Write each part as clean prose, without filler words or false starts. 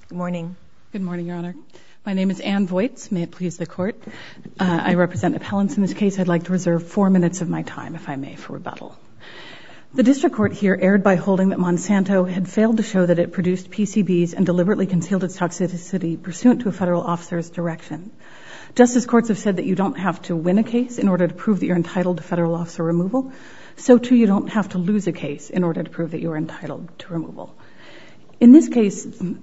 Good morning. Good morning, Your Honor. My name is Ann Voights. May it please the Court. I represent appellants in this case. I'd like to reserve 4 minutes of my time, if I may, for rebuttal. The district court here erred by holding that Monsanto had failed to show that it produced PCBs and deliberately concealed its toxicity pursuant to a federal officer's direction. Justice courts have said that you don't have to win a case in order to prove that you're entitled to federal officer removal. So, too, you don't have to lose a case in order to prove that you're entitled to removal. In this case,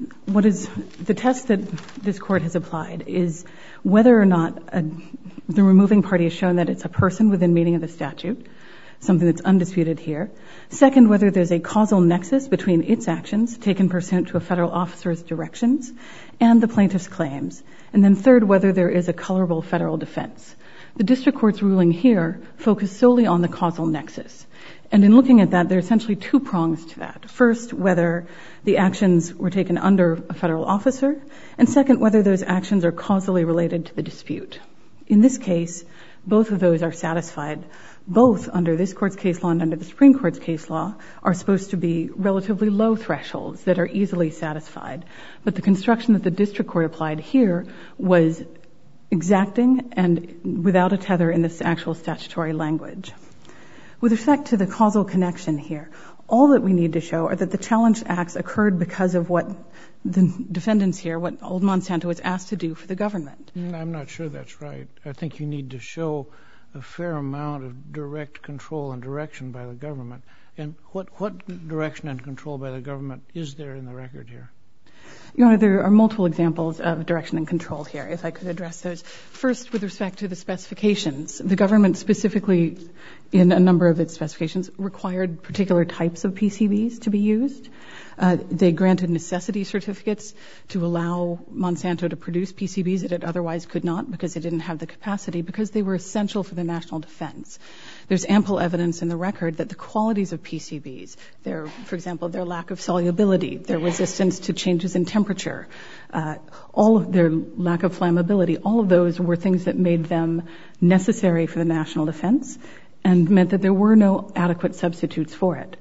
the test that this court has applied is whether or not the removing party has shown that it's a person within meaning of the statute, something that's undisputed here. Second, whether there's a causal nexus between its actions taken pursuant to a federal officer's directions and the plaintiff's claims. And then third, whether there is a colorable federal defense. The district court's ruling here focused solely on the causal nexus. And in looking at that, there are essentially 2 prongs to that. First, whether the actions were taken under a federal officer, and second, whether those actions are causally related to the dispute. In this case, both of those are satisfied. Both under this court's case law and under the Supreme Court's case law are supposed to be relatively low thresholds that are easily satisfied. But the construction that the district court applied here was exacting and without a tether in this actual statutory language. With respect to the causal connection here, all that we need to show are that the challenged acts occurred because of what the defendants here, what old Monsanto was asked to do for the government. I'm not sure that's right. I think you need to show a fair amount of direct control and direction by the government. And what direction and control by the government is there in the record here? Your Honor, there are multiple examples of direction and control here, if I could address those. First, with respect to the specifications, the government specifically, in a number of its specifications, required particular types of PCBs to be used. They granted necessity certificates to allow Monsanto to produce PCBs that it otherwise could not because it didn't have the capacity, because they were essential for the national defense. There's ample evidence in the record that the qualities of PCBs, for example, their lack of solubility, their resistance to changes in temperature, all of their lack of flammability, all of those were things that made them necessary for the national defense and meant that there were no adequate substitutes for it.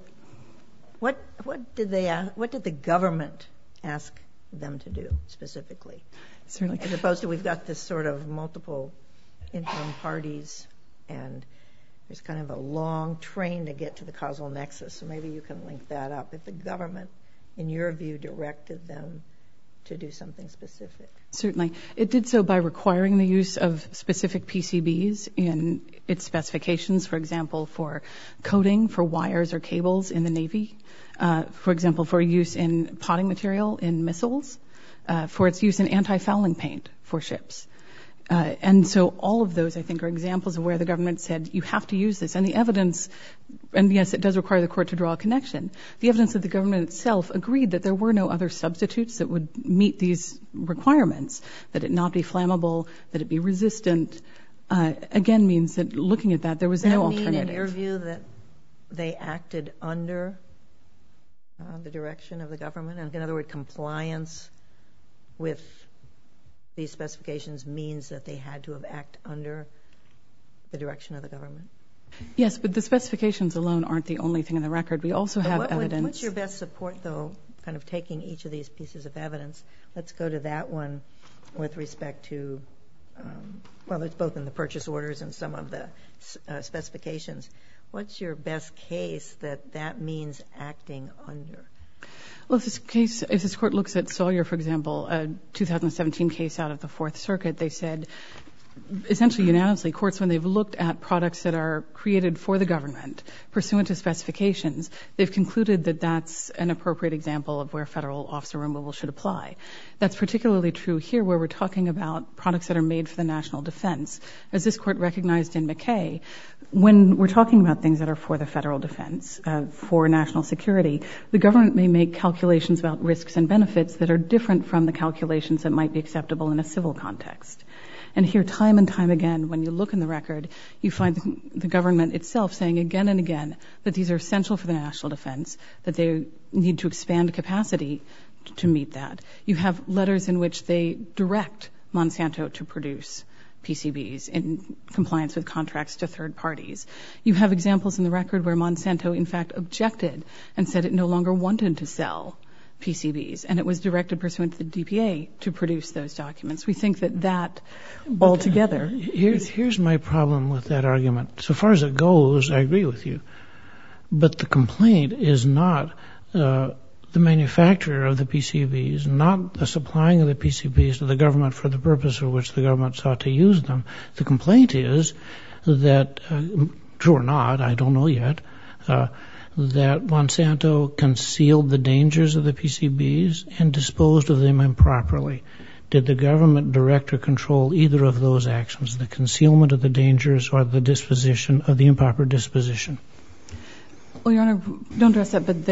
What did the government ask them to do specifically? Certainly. As opposed to, we've got this sort of multiple interim parties and there's kind of a long train to get to the causal nexus, so maybe you can link that up. If the government, in your view, directed them to do something specific. Certainly. It did so by requiring the use of specific PCBs in its specifications, for example, for coating, for wires or cables in the Navy, for example, for use in potting material in missiles, for its use in anti-fouling paint for ships. And so all of those, I think, are examples of where the government said, you have to use this. And the evidence, and yes, it does require the court to draw a connection, the evidence that the government itself agreed that there were no other substitutes that would meet these requirements, that it not be flammable, that it be resistant, again means that looking at that, there was no alternative. Does that mean, in your view, that they acted under the direction of the government? And in other words, compliance with these specifications means that they had to have acted under the direction of the government? Yes, but the specifications alone aren't the only thing in the record. We also have evidence. What's your best support, though, kind of taking each of these pieces of evidence? Let's go to that one with respect to, well, it's both in the purchase orders and some of the specifications. What's your best case that that means acting under? Well, if this court looks at Sawyer, for example, a 2017 case out of the Fourth Circuit, they said, essentially unanimously, courts, when they've looked at products that are created for the government, pursuant to specifications, they've concluded that that's an appropriate example of where federal officer removal should apply. That's particularly true here, where we're talking about products that are made for the national defense. As this court recognized in McKay, when we're talking about things that are for the federal defense, for national security, the government may make calculations about risks and benefits that are different from the calculations that might be acceptable in a civil context. And here, time and time again, when you look in the record, you find the government itself saying again and again that these are essential for the national defense, that they need to expand capacity to meet that. You have letters in which they direct Monsanto to produce PCBs in compliance with contracts to third parties. You have examples in the record where Monsanto, in fact, objected and said it no longer wanted to sell PCBs, and it was directed pursuant to the DPA to produce those documents. We think that altogether... Here's my problem with that argument. So far as it goes, I agree with you. But the complaint is not the manufacturer of the PCBs, not the supplying of the PCBs to the government for the purpose for which the government sought to use them. The complaint is that, true or not, I don't know yet, that Monsanto concealed the dangers of the PCBs and disposed of them improperly. Did the government direct or control either of those actions, the concealment of the dangers or the disposition of the improper disposition? Well, Your Honor, don't address that, but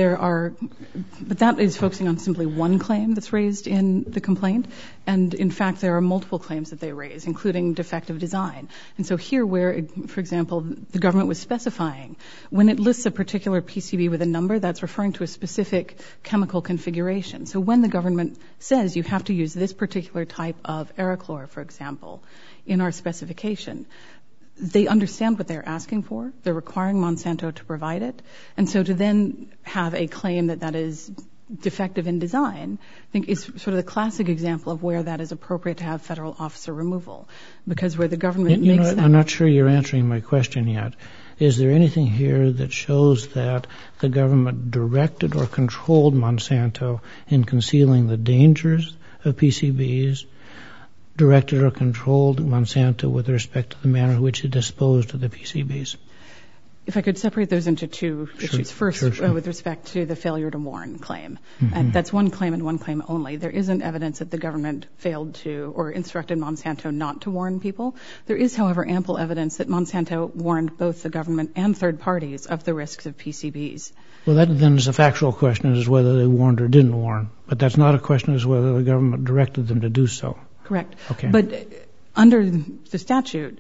that is focusing on simply one claim that's raised in the complaint. And in fact, there are multiple claims that they raise, including defective design. And so here where, for example, the government was specifying, when it lists a particular PCB with a number, that's referring to a specific chemical configuration. So when the government says you have to use this particular type of Aerochlor, for example, in our specification, they understand what they're asking for. They're requiring Monsanto to provide it. And so to then have a claim that is defective in design, I think is sort of the classic example of where that is appropriate to have federal officer removal. Because where the government makes that... I'm not sure you're answering my question yet. Is there anything here that shows that the government directed or controlled Monsanto in concealing the dangers of PCBs, directed or controlled Monsanto with respect to the manner in which it disposed of the PCBs? If I could separate those into two issues. First, with respect to the failure to warn claim. And that's one claim and one claim only. There isn't evidence that the government failed to or instructed Monsanto not to warn people. There is, however, ample evidence that Monsanto warned both the government and third parties of the risks of PCBs. Well, that then is a factual question as to whether they warned or didn't warn. But that's not a question as to whether the government directed them to do so. Correct. Okay. But under the statute,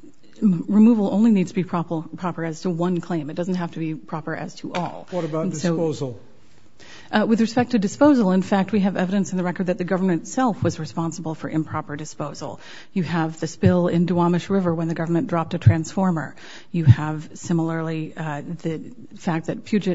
removal only needs to be proper as to one claim. It doesn't have to be proper as to all. What about disposal? With respect to disposal, in fact, we have evidence in the record that the government itself was responsible for improper disposal. You have the spill in Duwamish River when the government dropped a transformer. You have, similarly, the fact that Puget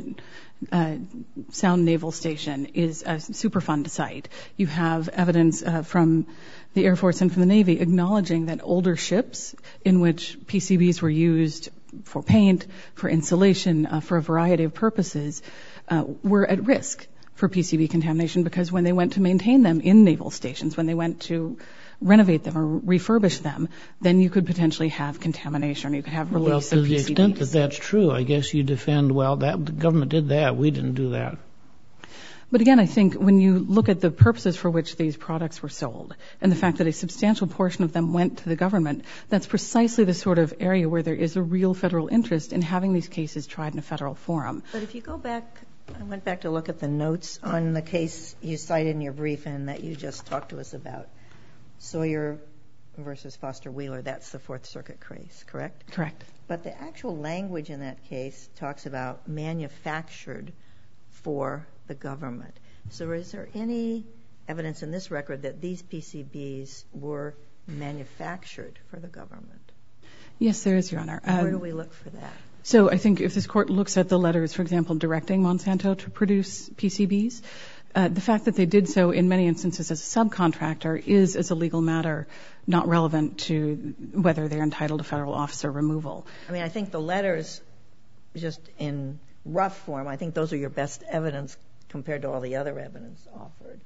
Sound Naval Station is a Superfund site. You have evidence from the Air Force and from the Navy acknowledging that older ships in which PCBs were used for paint, for insulation, for a variety of purposes, were at risk for PCB contamination because when they went to maintain them in naval stations, when they went to renovate them or refurbish them, then you could potentially have contamination. You could have release of PCBs. Well, to the extent that that's true, I guess you defend, well, the government did that, we didn't do that. But again, I think when you look at the purposes for which these products were sold and the fact that a substantial portion of them went to the government, that's precisely the sort of area where there is a real federal interest in having these cases tried in a federal forum. But if you go back, I went back to look at the notes on the case you cited in your briefing that you just talked to us about, Sawyer versus Foster Wheeler, that's the Fourth Circuit case, correct? Correct. But the actual language in that case talks about manufactured for the government. So is there any evidence in this record that these PCBs were manufactured for the government? Yes, there is, Your Honor. Where do we look for that? So I think if this court looks at the letters, for example, directing Monsanto to produce PCBs, the fact that they did so in many instances as a subcontractor is, as a legal matter, not relevant to whether they're entitled to federal officer removal. I mean, I think the letters, just in rough form, I think those are your best evidence compared to all the other evidence offered.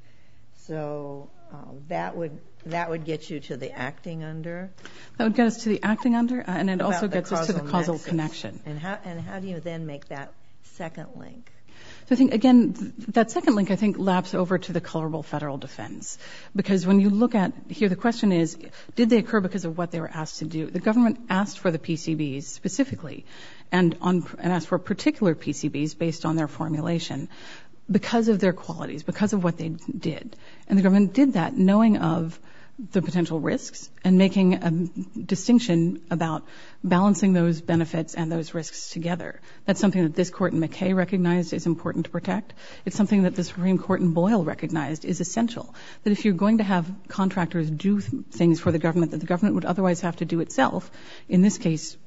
So that would get you to the acting under? That would get us to the acting under, and it also gets us to the causal nexus. connection. And how do you then make that second link? So I think, again, that second link, I think, laps over to the colorable federal defense. Because when you look at here, the question is, did they occur because of what they were asked to do? The government asked for the PCBs specifically and asked for particular PCBs based on their formulation because of their qualities, because of what they did. And the government did that knowing of the potential risks and making a distinction about balancing those benefits and those risks together. That's something that this court in McKay recognized is important to protect. It's something that the Supreme Court in Boyle recognized is essential. That if you're going to have contractors do things for the government that the government would otherwise have to do itself, in this case,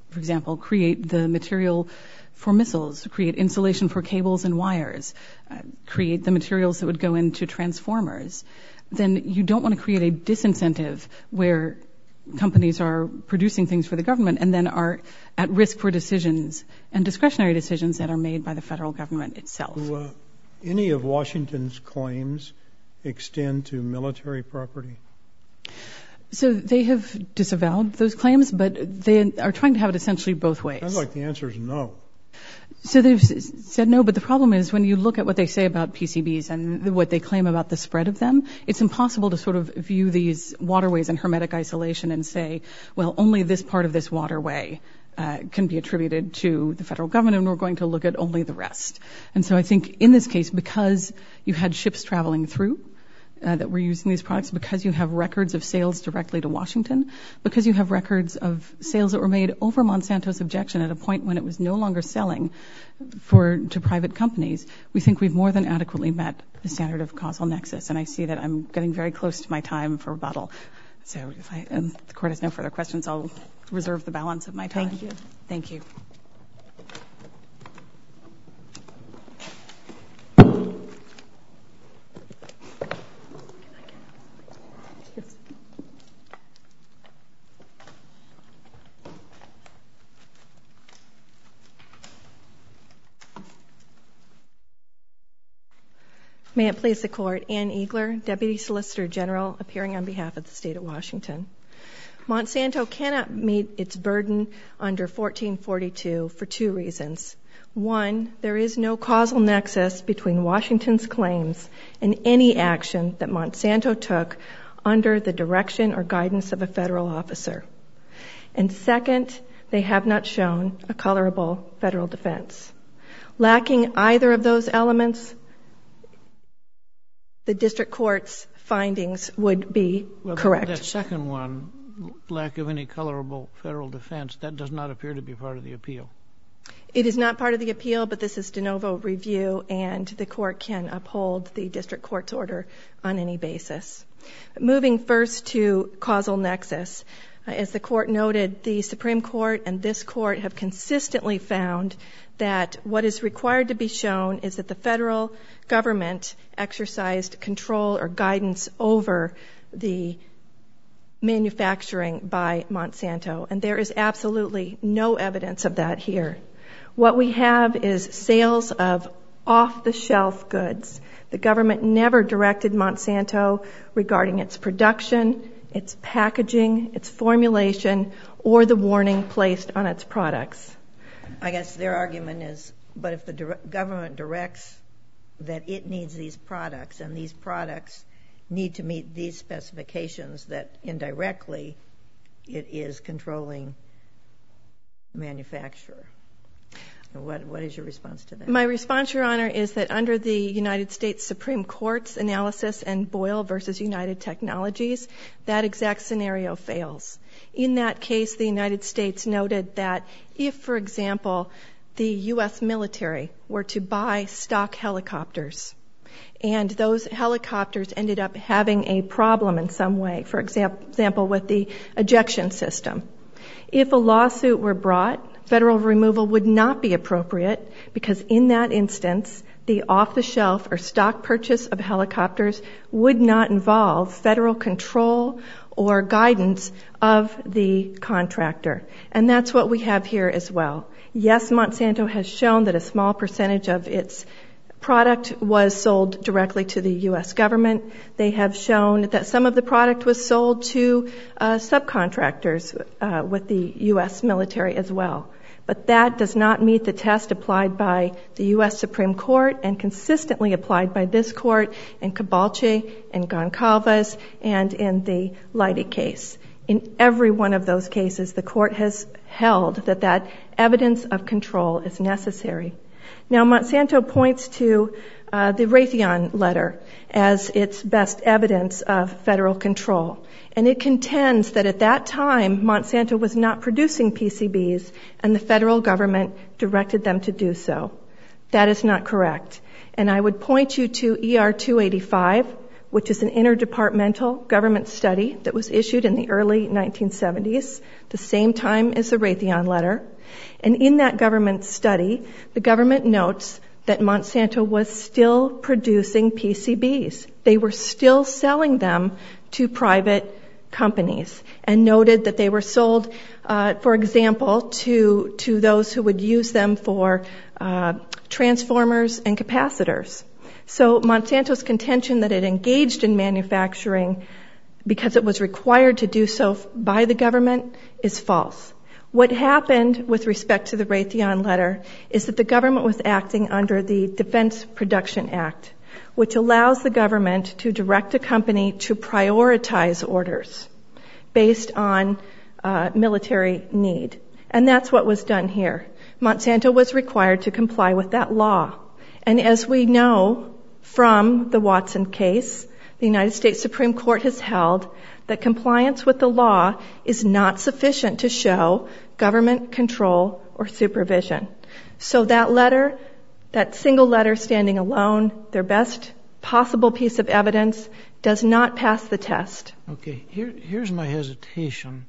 for example, create the material for missiles, create insulation for cables and wires, create the materials that would go into transformers, then you don't want to create a disincentive where companies are producing things for the government and then are at risk for decisions and discretionary decisions that are made by the federal government itself. Do any of Washington's claims extend to military property? So they have disavowed those claims, but they are trying to have it essentially both ways. Sounds like the answer is no. So they've said no, but the problem is when you look at what they say about PCBs and what they claim about the spread of them, it's impossible to sort of view these waterways in hermetic isolation and say, well, only this part of this waterway can be attributed to the federal government, and we're going to look at only the rest. And so I think in this case, because you had ships traveling through that were using these products, because you have records of sales directly to Washington, because you have records of sales that were made over Monsanto's objection at a point when it was no longer selling to private companies, we think we've more than adequately met the standard of causal nexus. And I see that I'm getting very close to my time for rebuttal. So if the Court has no further questions, I'll reserve the balance of my time. Thank you. Thank you. May it please the Court, Ann Eagler, Deputy Solicitor General, appearing on behalf of the State of Washington. Monsanto cannot meet its burden under 1442 for two reasons. One, there is no causal nexus between Washington's claims and any action that Monsanto took under the direction or guidance of a federal officer. And second, they have not shown a colorable federal defense. Lacking either of those elements, the district court's findings would be correct. That second one, lack of any colorable federal defense, that does not appear to be part of the appeal. It is not part of the appeal, but this is de novo review, and the court can uphold the district court's order on any basis. Moving first to causal nexus, as the court noted, the Supreme Court and this court have consistently found that what is required to be shown is that the federal government exercised control or guidance over the manufacturing by Monsanto, and there is absolutely no evidence of that here. What we have is sales of off-the-shelf goods. The government never directed Monsanto regarding its production, its packaging, its formulation, or the warning placed on its products. I guess their argument is, but if the government directs that it needs these products and these products need to meet these specifications, that indirectly it is controlling the manufacturer. What is your response to that? My response, Your Honor, is that under the United States Supreme Court's analysis and Boyle versus United Technologies, that exact scenario fails. In that case, the United States noted that if, for example, the U.S. military were to buy stock helicopters, and those helicopters ended up having a problem in some way, for example, with the ejection system, if a lawsuit were brought, federal removal would not be appropriate because in that instance, the off-the-shelf or stock purchase of helicopters would not involve federal control or guidance of the contractor. And that's what we have here as well. Yes, Monsanto has shown that a small percentage of its product was sold directly to the U.S. government. They have shown that some of the product was sold to subcontractors with the U.S. military as well. But that does not meet the test applied by the U.S. Supreme Court and consistently applied by this court in Cabalche and Goncalves and in the Leidy case. In every one of those cases, the court has held that that evidence of control is necessary. Now, Monsanto points to the Raytheon letter as its best evidence of federal control. And it contends that at that time, Monsanto was not producing PCBs and the federal government directed them to do so. That is not correct. And I would point you to ER 285, which is an interdepartmental government study that was issued in the early 1970s, the same time as the Raytheon letter. And in that government study, the government notes that Monsanto was still producing PCBs. They were still selling them to private companies, and noted that they were sold, for example, to those who would use them for transformers and capacitors. So Monsanto's contention that it engaged in manufacturing because it was required to do so by the government is false. What happened with respect to the Raytheon letter is that the government was acting under the Defense Production Act, which allows the government to direct a company to prioritize orders based on military need. And that's what was done here. Monsanto was required to comply with that law. And as we know from the Watson case, the United States Supreme Court has held that compliance with the law is not sufficient to show government control or supervision. So that letter, that single letter standing alone, their best possible piece of evidence, does not pass the test. Okay, here's my hesitation.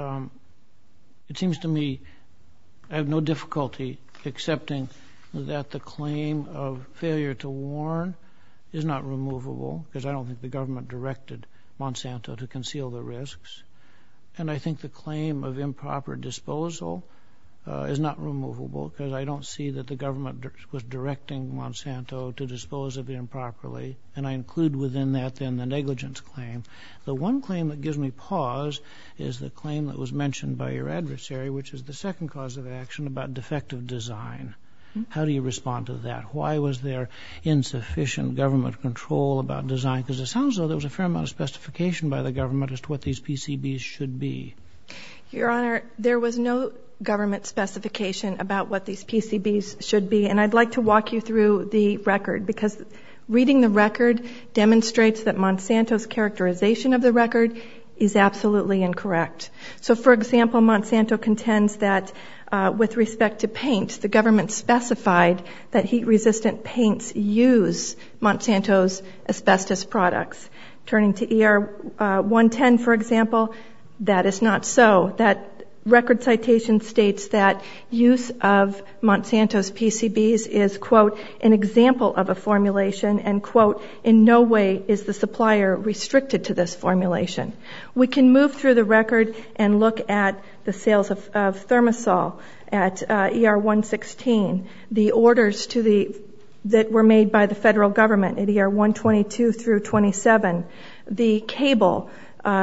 It seems to me I have no difficulty accepting that the claim of failure to warn is not removable, because I don't think the government directed Monsanto to conceal the risks. And I think the claim of improper disposal is not removable, because I don't see that the government was directing Monsanto to dispose of it improperly. And I include within that then the negligence claim. The one claim that gives me pause is the claim that was mentioned by your adversary, which is the second cause of action about defective design. How do you respond to that? Why was there insufficient government control about design? Because it sounds as though there was a fair amount of specification by the government as to what these PCBs should be. Your Honor, there was no government specification about what these PCBs should be, and I'd like to walk you through the record, because reading the record demonstrates that Monsanto's characterization of the record is absolutely incorrect. So, for example, Monsanto contends that with respect to paint, the government specified that heat-resistant paints use Monsanto's asbestos products. Turning to ER 110, for example, that is not so. That record citation states that use of Monsanto's PCBs is, quote, an example of a formulation, and, quote, in no way is the supplier restricted to this formulation. We can move through the record and look at the sales of Thermosol at ER 116, the orders that were made by the federal government at ER 122 through 27, the cable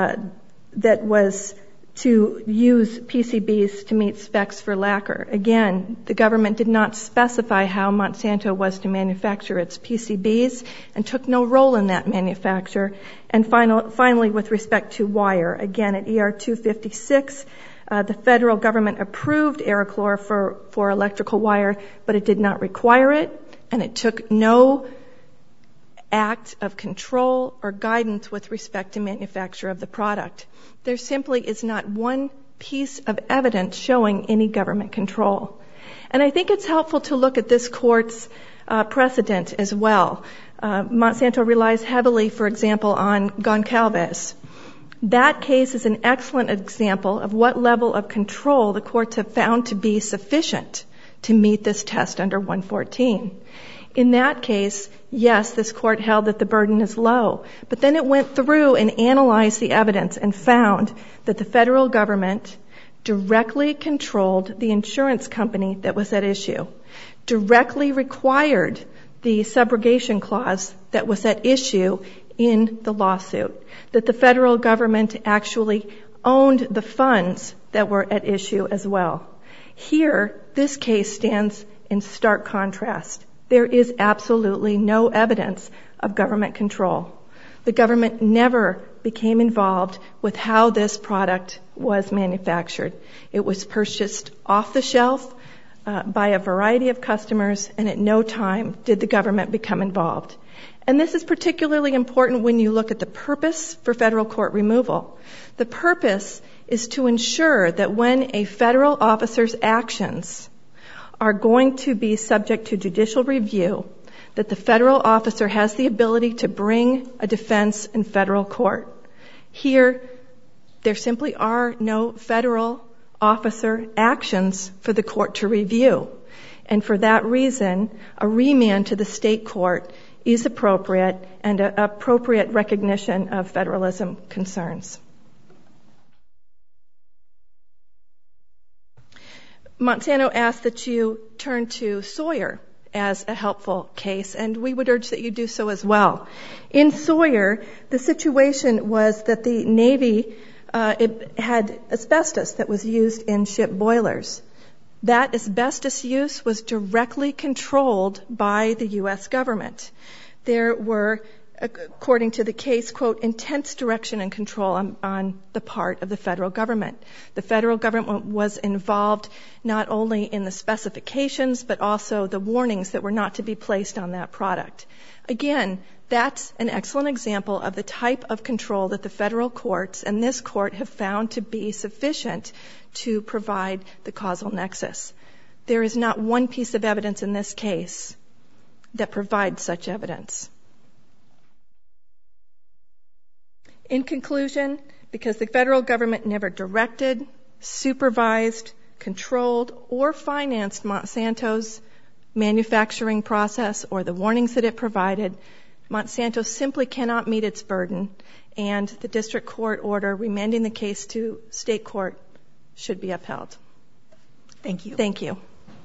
that was to use PCBs to meet specs for lacquer. Again, the government did not specify how Monsanto was to manufacture its PCBs and took no role in that manufacture. And finally, with respect to wire, again at ER 256, the federal government approved Aerochlor for electrical wire, but it did not require it, and it took no act of control or guidance with respect to manufacture of the product. There simply is not one piece of evidence showing any government control. And I think it's helpful to look at this court's precedent as well. Monsanto relies heavily, for example, on Goncalves. That case is an excellent example of what level of control the courts have found to be sufficient to meet this test under 114. In that case, yes, this court held that the burden is low, but then it went through and analyzed the evidence and found that the federal government directly controlled the insurance company that was at issue, directly required the subrogation clause that was at issue in the lawsuit, that the federal government actually owned the funds that were at issue as well. Here, this case stands in stark contrast. There is absolutely no evidence of government control. The government never became involved with how this product was manufactured. It was purchased off the shelf by a variety of customers, and at no time did the government become involved. And this is particularly important when you look at the purpose for federal court removal. The purpose is to ensure that when a federal officer's actions are going to be subject to judicial review, that the federal officer has the ability to bring a defense in federal court. Here, there simply are no federal officer actions for the court to review. And for that reason, a remand to the state court is appropriate and an appropriate recognition of federalism concerns. Monsanto asked that you turn to Sawyer as a helpful case, and we would urge that you do so as well. In Sawyer, the situation was that the Navy it had asbestos that was used in ship boilers. That asbestos use was directly controlled by the U.S. government. There were, according to the case, quote, intense direction and control on the part of the federal government. The federal government was involved not only in the specifications, but also the warnings that were not to be placed on that product. Again, that's an excellent example of the type of control that the federal courts and this court have found to be sufficient to provide the causal nexus. There is not one piece of evidence in this case that provides such evidence. In conclusion, because the federal government never directed, supervised, controlled, or financed Monsanto's manufacturing process or the warnings that it provided, Monsanto simply cannot meet its burden, and the district court order remanding the case to state court should be upheld. Thank you. Thank you.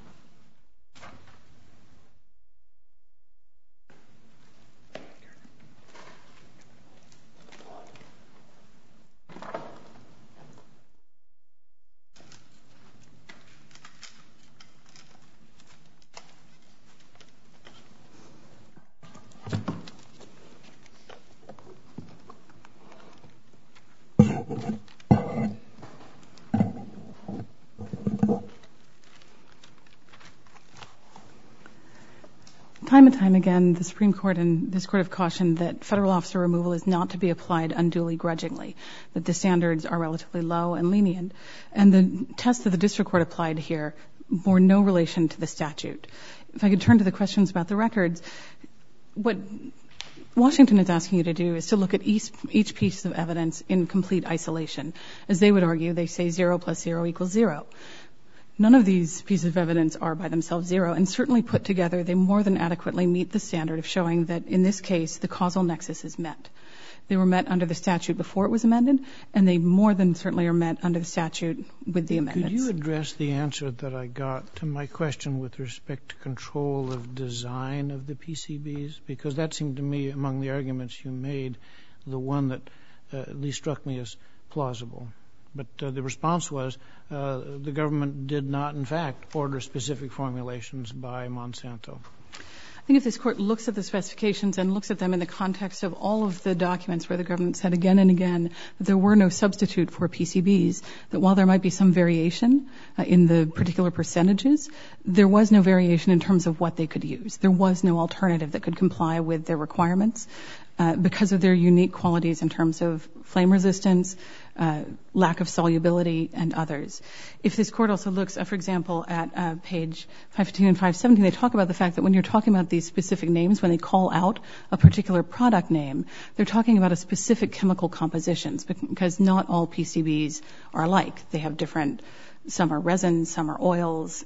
Time and time again, the Supreme Court and this Court have cautioned that federal officer removal is not to be applied unduly grudgingly, that the standards are relatively low and lenient. And the test that the district court applied here bore no relation to the statute. If I could turn to the questions about the records, what Washington is asking you to do is to look at each piece of evidence in complete isolation. As they would argue, they say 0 plus 0 equals 0. None of these pieces of evidence are by themselves 0, and certainly put together, they more than adequately meet the standard of showing that, in this case, the causal nexus is met. They were met under the statute before it was amended, and they more than certainly are met under the statute with the amendments. Could you address the answer that I got to my question with respect to control of design of the PCBs? Because that seemed to me, among the arguments you made, the one that at least struck me as plausible. But the response was the government did not, in fact, order specific formulations by Monsanto. I think if this court looks at the specifications and looks at them in the context of all of the documents where the government said again and again that there were no substitute for PCBs, that while there might be some variation in the particular percentages, there was no variation in terms of what they could use. There was no alternative that could comply with their requirements because of their unique qualities in terms of flame resistance, lack of solubility, and others. If this court also looks, for example, at page 515 and 517, they talk about the fact that when you're talking about these specific names, when they call out a particular product name, they're talking about a specific chemical compositions, because not all PCBs are alike. They have different, some are resins, some are oils,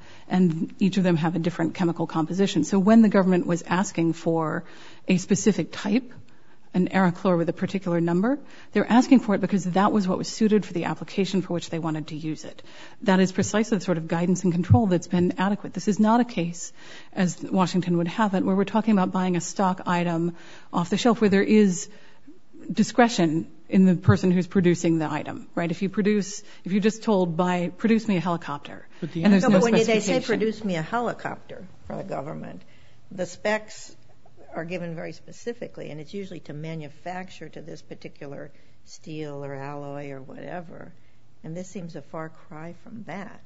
and each of them have a different chemical composition. So when the government was asking for a specific type, an Aerochlor with a particular number, they're asking for it because that was what was suited for the application for which they wanted to use it. That is precisely the sort of guidance and control that's been adequate. This is not a case, as Washington would have it, where we're talking about buying a stock item off the shelf where there is discretion in the person who's producing the item, right? If you're just told, produce me a helicopter, and there's no when specification. they say produce me a helicopter from the government, the specs are given very specifically, and it's usually to manufacture to this particular steel or alloy or whatever. And this seems a far cry from that.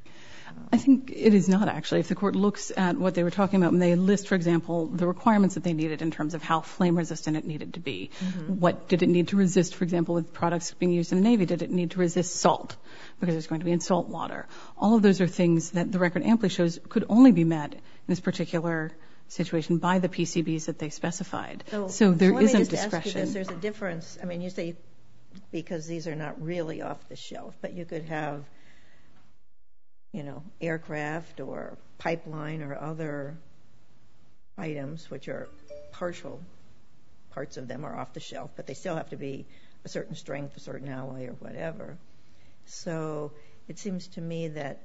I think it is not, actually. If the court looks at what they were talking about when they list, for example, the requirements that they needed in terms of how flame resistant it needed to be. What did it need to resist, for example, with products being used in the Navy? Did it need to resist salt? Because it's going to be in salt water. All of those are things that the record amply shows could only be met in this particular situation by the PCBs that they specified. So there let me isn't just ask you discretion. this. There's a difference. I mean, you say because these are not really off the shelf, but you could have, aircraft or pipeline or other items which are partial parts of them are off the shelf, but they still have to be a certain strength, a certain alloy or whatever. So it seems to me that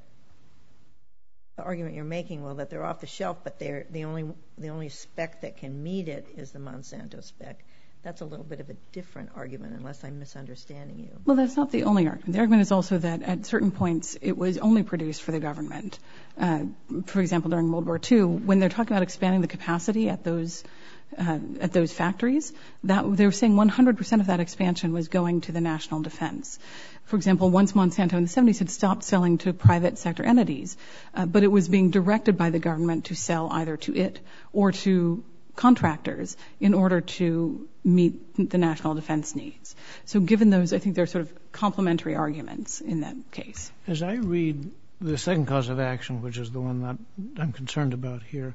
the argument you're making, well, that they're off the shelf, but they're the only spec that can meet it is the Monsanto spec. That's a little bit of a different argument, unless I'm misunderstanding you. Well, that's not the only argument. The argument is also that at certain points it was only produced for the government. For example, during World War II, when they're talking about expanding the capacity at those factories, that they were saying 100% of that expansion was going to the national defense. For example, once Monsanto in the 70s had stopped selling to private sector entities, but it was being directed by the government to sell either to it or to contractors in order to meet the national defense needs. So given those, I think there are sort of complementary arguments in that case. As I read the second cause of action, which is the one that I'm concerned about here,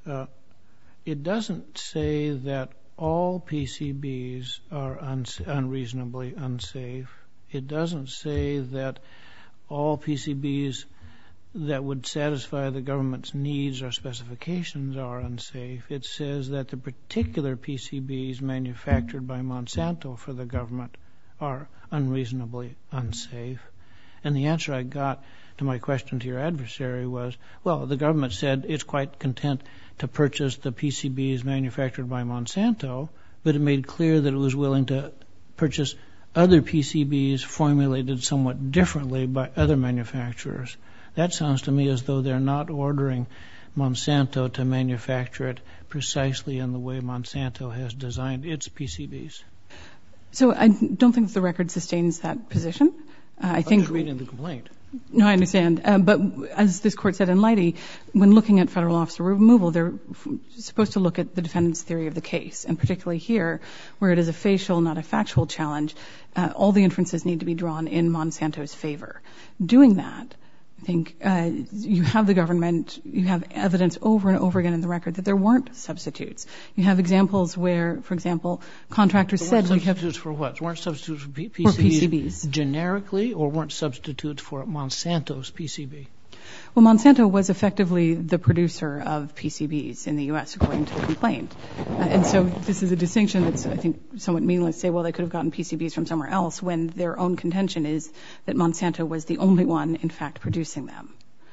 it doesn't say that all PCBs are unreasonably unsafe. It doesn't say that all PCBs that would satisfy the government's needs or specifications are unsafe. It says that the particular PCBs manufactured by Monsanto for the government are unreasonably unsafe. And the answer I got to my question to your adversary was, well, the government said it's quite content to purchase the PCBs manufactured by Monsanto, but it made clear that it was willing to purchase other PCBs formulated somewhat differently by other manufacturers. That sounds to me as though they're not ordering Monsanto to manufacture it precisely in the way Monsanto has designed its PCBs. So I don't think the record sustains that position. I think just reading the complaint. No, I understand. But as this court said in Leidy, when looking at federal officer removal, they're supposed to look at the defendant's theory of the case. And particularly here, where it is a facial, not a factual challenge, all the inferences need to be drawn in Monsanto's favor. Doing that, I think you have the government, you have evidence over and over again in the record that there weren't substitutes. You have examples where, for example, contractors said we have... Substitutes for what? Weren't substitutes for PCBs generically, or weren't substitutes for Monsanto's PCB? Well, Monsanto was effectively the producer of PCBs in the U.S., according to the complaint. And so this is a distinction that's, I think, somewhat meaningless to say, well, they could have gotten PCBs from somewhere else, when their own contention is that Monsanto was the only one, in fact, producing them.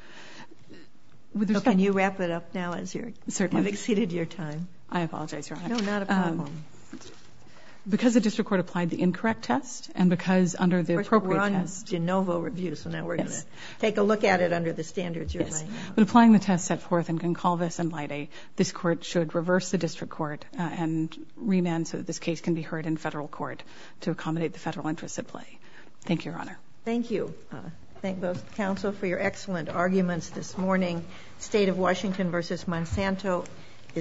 So can you wrap it up now, as you have exceeded your time? I apologize, Your Honor. No, not a problem. Because the district court applied the incorrect test, and because under the appropriate test... We're on de novo review, so now we're going to take a look at it under the standards you're laying out. But applying the test set forth in Goncalves and Leidy, this court should reverse the district court and remand so that this case can be heard in federal court to accommodate the federal interests at play. Thank you, Your Honor. Thank you. Thank both counsel for your excellent arguments this morning. State of Washington versus Monsanto